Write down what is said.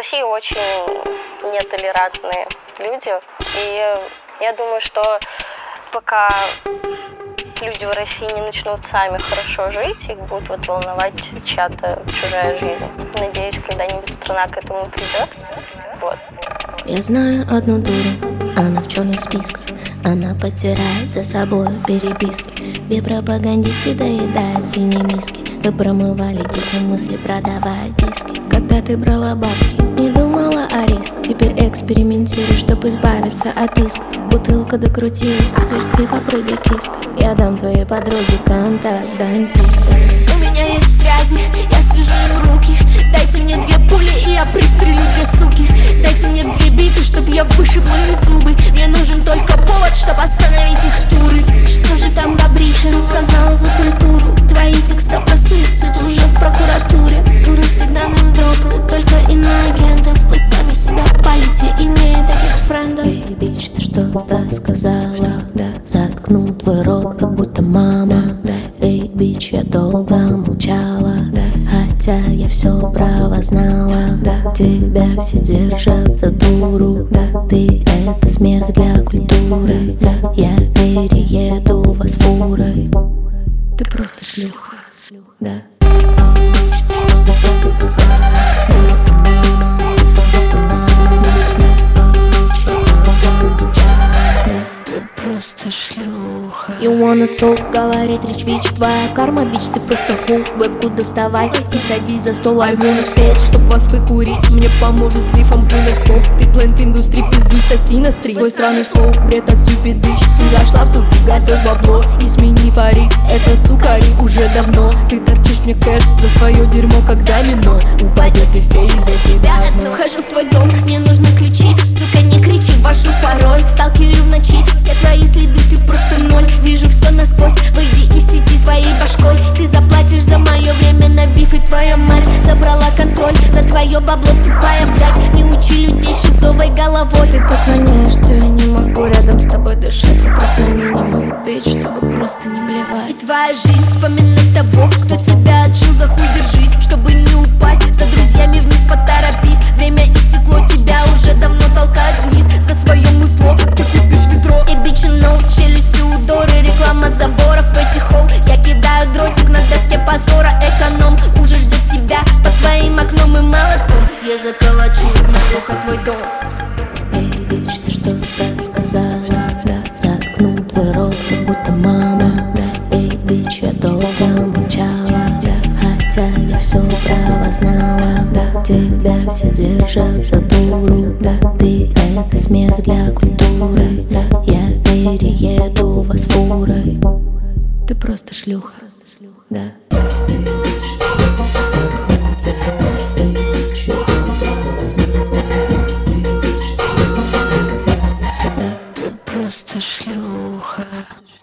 России очень нетолерантные люди. И я думаю, что пока люди в России не начнут сами хорошо жить, их будет вот волновать чья-то чужая жизнь. Надеюсь, когда-нибудь страна к этому придет. Вот. Я знаю одну дуру, она в черных списках. Она потирает за собой переписки, где пропагандистки доедают синие миски. Вы промывали детям мысли, продавая диски. Когда ты брала бабки, не думала о риске. Теперь экспериментируй, чтоб избавиться от иска. Бутылка докрутилась, теперь ты попрыгай киска. Я дам твоей подруге контакт дантиста. У меня есть связи, я свяжу им руки. Дайте мне 2 пули, и я пристрелю 2 суки. Дайте мне 2 биты, чтоб я вышибла им зубы. Мне нужен только повод, чтоб остановить их туры. Что же там Габриша рассказала за культуру? Твои текста про суицид уже в прокуратуре. Туры всегда нам дропают, только иноагентов. Вы сами себя палите, имея таких френдов. Эй, бич, ты что-то сказала, да. Заткну твой рот, как будто мама, да. Эй, бич, я долго молчала, да. Хотя я все право знала, да. Тебя все держат за дуру, да. Ты это смех для культуры, да. Я перееду вас фурой. Ты просто шлюха, да. Просто шлюха. You wanna talk, говорит речь вич. Твоя карма, бич, ты просто ху. Вебку доставай и садись за стол. I wanna spеть, чтоб вас выкурить. Мне поможет с лифом пулер топ. Ты плент индустрии, пиздуй, соси на стрит. Твой странный флоу, бред от stupid bitch. Ты зашла в тупик, готовь бабло. И смени парик, это сука рик уже давно. Ты торчишь мне кэш за свое дерьмо, как домино. Упадете все из-за тебя одно. Вхожу в твой дом, мне нужны ключи. Сука, не кричи, ввожу пароль. Сталкерю в ночи, все твои следы, ты просто ноль. Вижу все насквозь, выйди и сиди своей башкой. Ты заплатишь за мое время на биф, и твоя мать забрала контроль за твое бабло, тупая, блядь. Не учи людей шизовой головой. Ты так воняешь, что я не могу рядом с тобой дышать. Вокруг на минимум, бич, чтобы просто не И блевать. твоя жизнь вспоминает того, кто тебя отжил, за хуй держись, чтобы не упасть. За друзьями вниз поторопись, время истекло, тебя уже давно толкают вниз. За свое музло ты купишь ведро. И бичи ноу, челюсти удоры, реклама заборов этих хоу. Я кидаю дротик на доске позора, эконом уже ждет тебя под твоим окном и молотком. Я заколочу наглухо твой дом. Эй, бич, ты что-то сказала, да. Заткну твой рот, как будто мама, да. Эй, бич, я долго молчала, да. Хотя я все право знала, да. Тебя все держат за дуру, да. Ты это смех для культуры, да. Я перееду вас фурой. Ты просто шлюха, да. Просто шлюха.